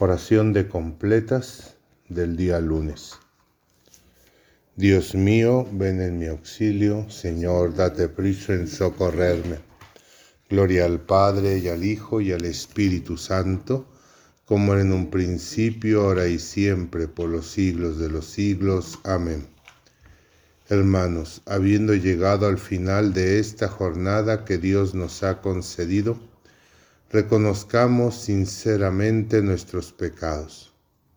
Oración de completas del día lunes. Dios mío, ven en mi auxilio. Señor, date prisa en socorrerme. Gloria al Padre, y al Hijo, y al Espíritu Santo, como en un principio, ahora y siempre, por los siglos de los siglos. Amén. Hermanos, habiendo llegado al final de esta jornada que Dios nos ha concedido, reconozcamos sinceramente nuestros pecados.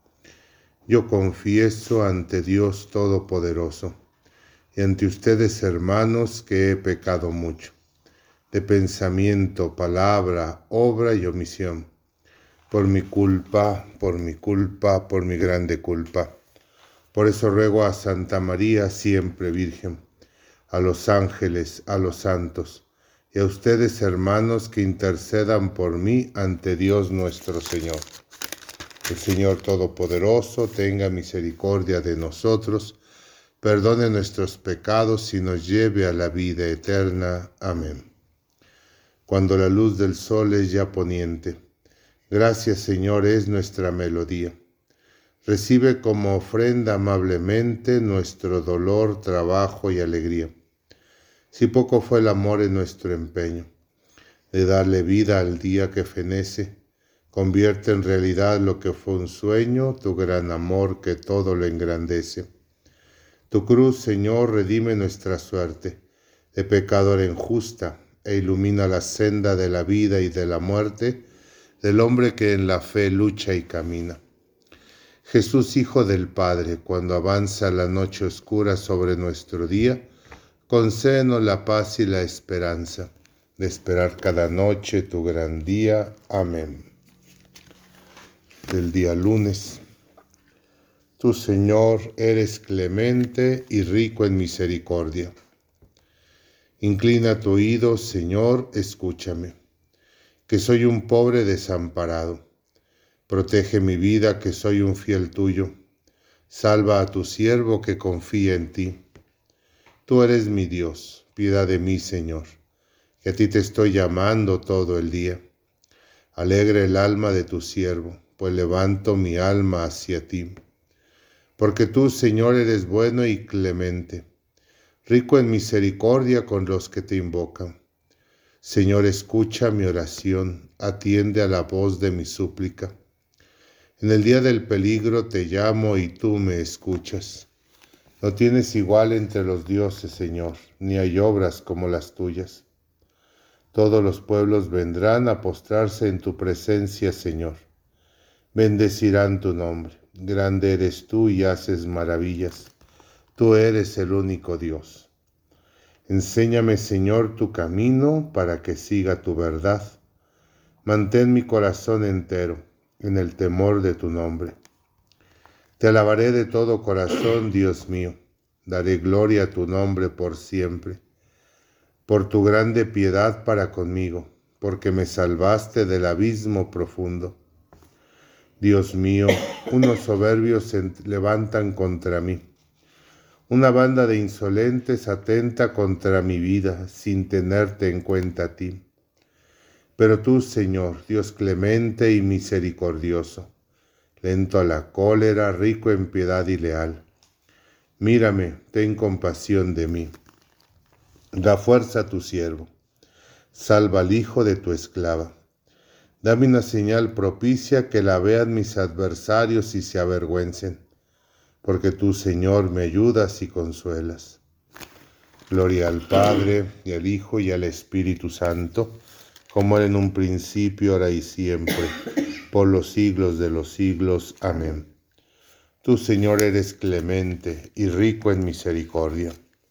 Yo confieso ante Dios Todopoderoso y ante ustedes, hermanos, que he pecado mucho, de pensamiento, palabra, obra y omisión, por mi culpa, por mi grande culpa. Por eso ruego a Santa María, siempre Virgen, a los ángeles, a los santos, y a ustedes, hermanos, que intercedan por mí ante Dios nuestro Señor. El Señor Todopoderoso tenga misericordia de nosotros, perdone nuestros pecados y nos lleve a la vida eterna. Amén. Cuando la luz del sol es ya poniente, gracias, Señor, es nuestra melodía. Recibe como ofrenda amablemente nuestro dolor, trabajo y alegría. Si poco fue el amor en nuestro empeño de darle vida al día que fenece, convierte en realidad lo que fue un sueño, tu gran amor que todo lo engrandece. Tu cruz, Señor, redime nuestra suerte de pecador injusta e ilumina la senda de la vida y de la muerte del hombre que en la fe lucha y camina. Jesús, Hijo del Padre, cuando avanza la noche oscura sobre nuestro día, concédenos la paz y la esperanza de esperar cada noche tu gran día. Amén. Del día lunes. Tú, Señor, eres clemente y rico en misericordia. Inclina tu oído, Señor, escúchame, que soy un pobre desamparado. Protege mi vida, que soy un fiel tuyo. Salva a tu siervo que confía en ti. Tú eres mi Dios, piedad de mí, Señor, que a ti te estoy llamando todo el día. Alegre el alma de tu siervo, pues levanto mi alma hacia ti. Porque tú, Señor, eres bueno y clemente, rico en misericordia con los que te invocan. Señor, escucha mi oración, atiende a la voz de mi súplica. En el día del peligro te llamo y tú me escuchas. No tienes igual entre los dioses, Señor, ni hay obras como las tuyas. Todos los pueblos vendrán a postrarse en tu presencia, Señor. Bendecirán tu nombre. Grande eres tú y haces maravillas. Tú eres el único Dios. Enséñame, Señor, tu camino para que siga tu verdad. Mantén mi corazón entero en el temor de tu nombre. Te alabaré de todo corazón, Dios mío. Daré gloria a tu nombre por siempre. Por tu grande piedad para conmigo, porque me salvaste del abismo profundo. Dios mío, unos soberbios se levantan contra mí. Una banda de insolentes atenta contra mi vida, sin tenerte en cuenta a ti. Pero tú, Señor, Dios clemente y misericordioso, lento a la cólera, rico en piedad y leal. Mírame, ten compasión de mí. Da fuerza a tu siervo. Salva al hijo de tu esclava. Dame una señal propicia que la vean mis adversarios y se avergüencen, porque tú, Señor, me ayudas y consuelas. Gloria al Padre, y al Hijo, y al Espíritu Santo, como era en un principio, ahora y siempre, por los siglos de los siglos. Amén. Tú, Señor, eres clemente y rico en misericordia.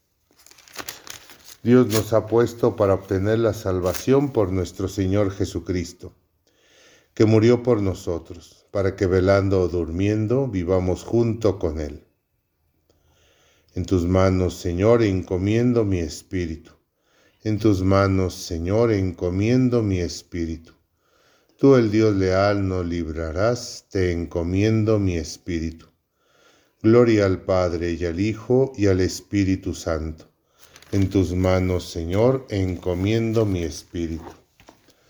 Dios nos ha puesto para obtener la salvación por nuestro Señor Jesucristo, que murió por nosotros, para que velando o durmiendo vivamos junto con Él. En tus manos, Señor, encomiendo mi espíritu. En tus manos, Señor, encomiendo mi espíritu. Tú, el Dios leal, nos librarás, te encomiendo mi espíritu. Gloria al Padre, y al Hijo, y al Espíritu Santo. En tus manos, Señor, encomiendo mi espíritu.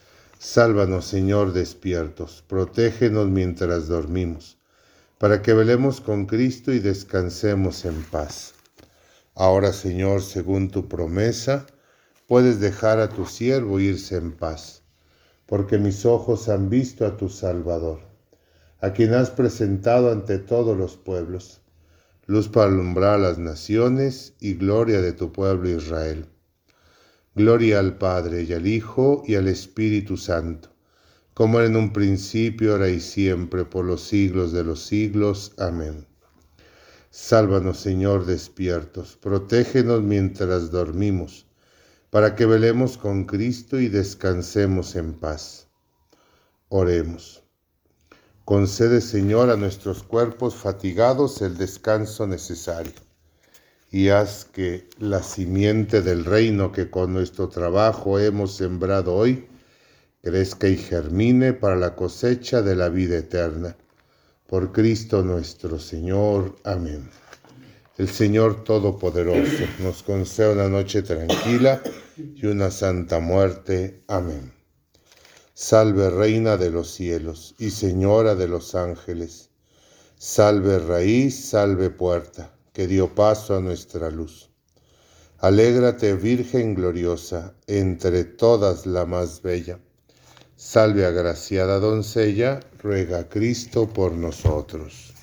Sálvanos, Señor, despiertos, protégenos mientras dormimos, para que velemos con Cristo y descansemos en paz. Ahora, Señor, según tu promesa, puedes dejar a tu siervo irse en paz, porque mis ojos han visto a tu Salvador, a quien has presentado ante todos los pueblos, luz para alumbrar a las naciones y gloria de tu pueblo Israel. Gloria al Padre, y al Hijo, y al Espíritu Santo, como era en un principio, ahora y siempre, por los siglos de los siglos. Amén. Sálvanos, Señor, despiertos, protégenos mientras dormimos, para que velemos con Cristo y descansemos en paz. Oremos. Concede, Señor, a nuestros cuerpos fatigados el descanso necesario, y haz que la simiente del reino que con nuestro trabajo hemos sembrado hoy crezca y germine para la cosecha de la vida eterna. Por Cristo nuestro Señor. Amén. El Señor Todopoderoso nos conceda una noche tranquila y una santa muerte. Amén. Salve, Reina de los cielos y Señora de los ángeles. Salve, raíz, salve, puerta, que dio paso a nuestra luz. Alégrate, Virgen gloriosa, entre todas la más bella. Salve, agraciada doncella, ruega a Cristo por nosotros.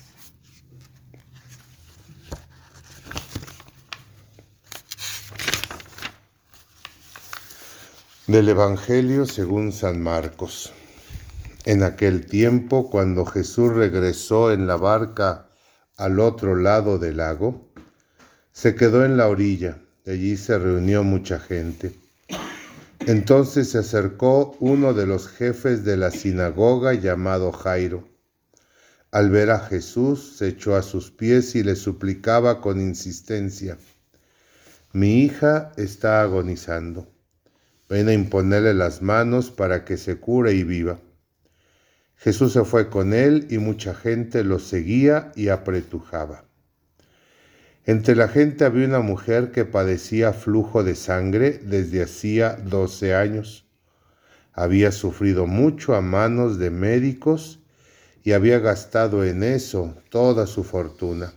Del Evangelio según San Marcos. En aquel tiempo, cuando Jesús regresó en la barca al otro lado del lago, se quedó en la orilla, y allí se reunió mucha gente. Entonces se acercó uno de los jefes de la sinagoga llamado Jairo. Al ver a Jesús, se echó a sus pies y le suplicaba con insistencia: «Mi hija está agonizando. Ven a imponerle las manos para que se cure y viva». Jesús se fue con él y mucha gente lo seguía y apretujaba. Entre la gente había una mujer que padecía flujo de sangre desde hacía 12 años. Había sufrido mucho a manos de médicos y había gastado en eso toda su fortuna.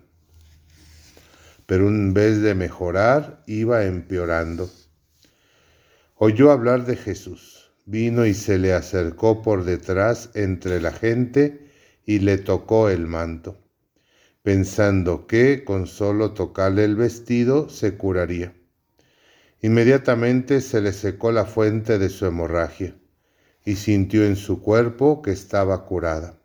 Pero en vez de mejorar, iba empeorando. Oyó hablar de Jesús, vino y se le acercó por detrás entre la gente y le tocó el manto, pensando que con solo tocarle el vestido se curaría. Inmediatamente se le secó la fuente de su hemorragia y sintió en su cuerpo que estaba curada.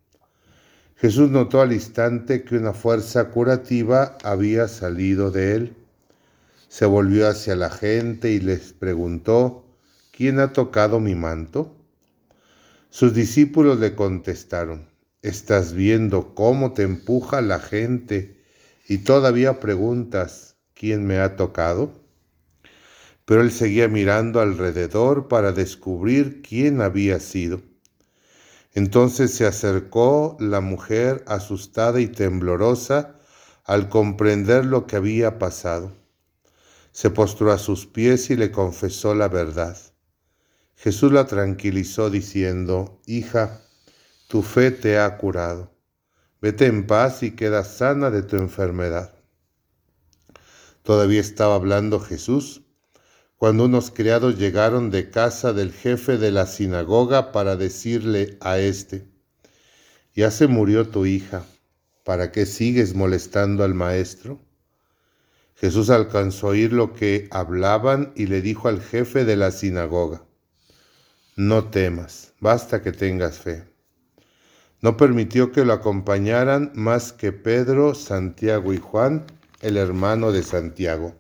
Jesús notó al instante que una fuerza curativa había salido de él. Se volvió hacia la gente y les preguntó: «¿Quién ha tocado mi manto?». Sus discípulos le contestaron: «¿Estás viendo cómo te empuja la gente y todavía preguntas: ¿quién me ha tocado?». Pero él seguía mirando alrededor para descubrir quién había sido. Entonces se acercó la mujer asustada y temblorosa al comprender lo que había pasado. Se postró a sus pies y le confesó la verdad. Jesús la tranquilizó diciendo: «Hija, tu fe te ha curado. Vete en paz y queda sana de tu enfermedad». Todavía estaba hablando Jesús cuando unos criados llegaron de casa del jefe de la sinagoga para decirle a éste: «Ya se murió tu hija, ¿para qué sigues molestando al maestro?». Jesús alcanzó a oír lo que hablaban y le dijo al jefe de la sinagoga: «No temas, basta que tengas fe». No permitió que lo acompañaran más que Pedro, Santiago y Juan, el hermano de Santiago.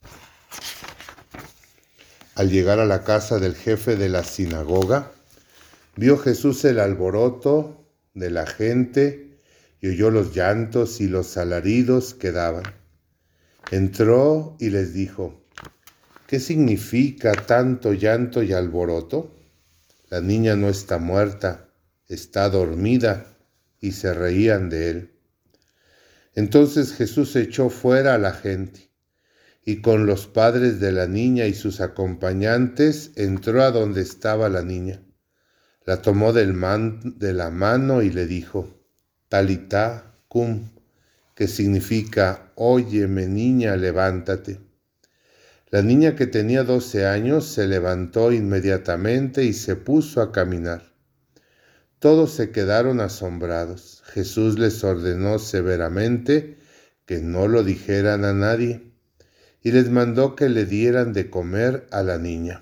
Al llegar a la casa del jefe de la sinagoga, vio Jesús el alboroto de la gente y oyó los llantos y los alaridos que daban. Entró y les dijo: «¿Qué significa tanto llanto y alboroto? La niña no está muerta, está dormida». Y se reían de él. Entonces Jesús echó fuera a la gente y con los padres de la niña y sus acompañantes entró a donde estaba la niña. La tomó de la mano y le dijo, Talitá cum, que significa, óyeme niña, levántate. La niña, que tenía 12 años, se levantó inmediatamente y se puso a caminar. Todos se quedaron asombrados. Jesús les ordenó severamente que no lo dijeran a nadie y les mandó que le dieran de comer a la niña.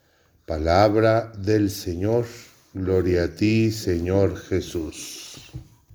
Palabra del Señor. Gloria a ti, Señor Jesús.